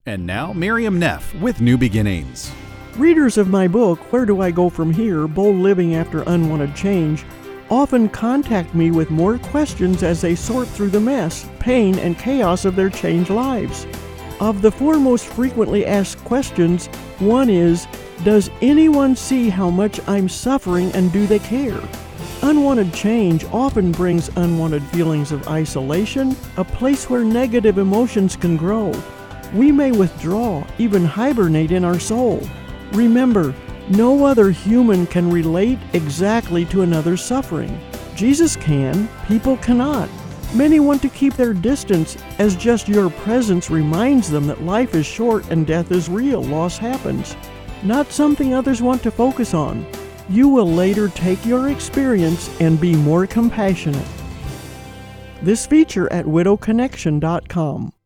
And now, Miriam Neff with New Beginnings. Readers of my book, Where Do I Go From Here? Bold Living After Unwanted Change, often contact me with more questions as they sort through the mess, pain, and chaos of their changed lives. Of the four most frequently asked questions, one is, does anyone see how much I'm suffering and do they care? Unwanted change often brings unwanted feelings of isolation, a place where negative emotions can grow. We may withdraw, even hibernate in our soul. Remember, no other human can relate exactly to another's suffering. Jesus can, people cannot. Many want to keep their distance, as just your presence reminds them that life is short and death is real, loss happens. Not something others want to focus on. You will later take your experience and be more compassionate. This feature at widowconnection.com.